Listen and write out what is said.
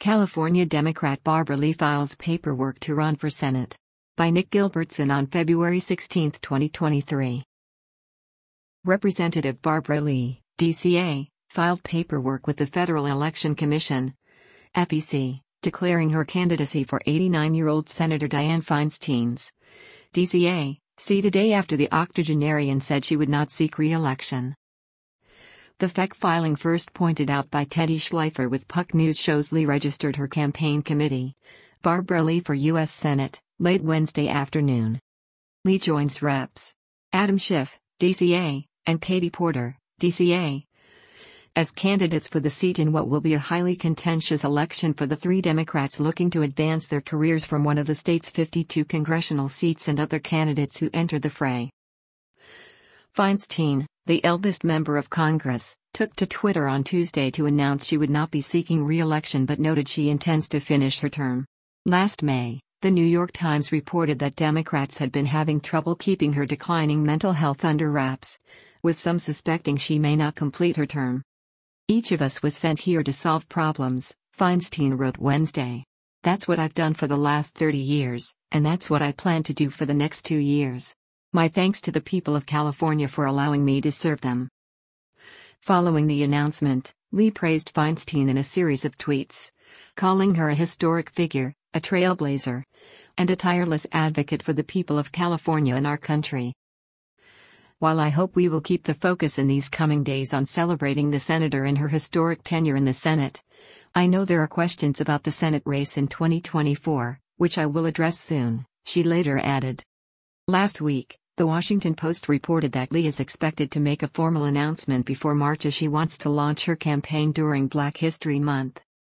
California Democrat Barbara Lee files paperwork to run for Senate. By Nick Gilbertson on February 16, 2023. Representative Barbara Lee, DCA, filed paperwork with the Federal Election Commission, FEC, declaring her candidacy for 89-year-old Senator Dianne Feinstein's DCA seat a day after the octogenarian said she would not seek re-election. The FEC filing, first pointed out by Teddy Schleifer with Puck News, shows Lee registered her campaign committee, Barbara Lee for U.S. Senate, late Wednesday afternoon. Lee joins Reps. Adam Schiff, DCA, and Katie Porter, DCA, as candidates for the seat in what will be a highly contentious election for the three Democrats looking to advance their careers from one of the state's 52 congressional seats and other candidates who enter the fray. Feinstein, the eldest member of Congress, took to Twitter on Tuesday to announce she would not be seeking re-election but noted she intends to finish her term. Last May, The New York Times reported that Democrats had been having trouble keeping her declining mental health under wraps, with some suspecting she may not complete her term. "Each of us was sent here to solve problems," Feinstein wrote Wednesday. "That's what I've done for the last 30 years, and that's what I plan to do for the next 2 years. My thanks to the people of California for allowing me to serve them." Following the announcement, Lee praised Feinstein in a series of tweets, calling her a historic figure, a trailblazer, and a tireless advocate for the people of California and our country. "While I hope we will keep the focus in these coming days on celebrating the senator and her historic tenure in the Senate, I know there are questions about the Senate race in 2024, which I will address soon," she later added. Last week, The Washington Post reported that Lee is expected to make a formal announcement before March as she wants to launch her campaign during Black History Month.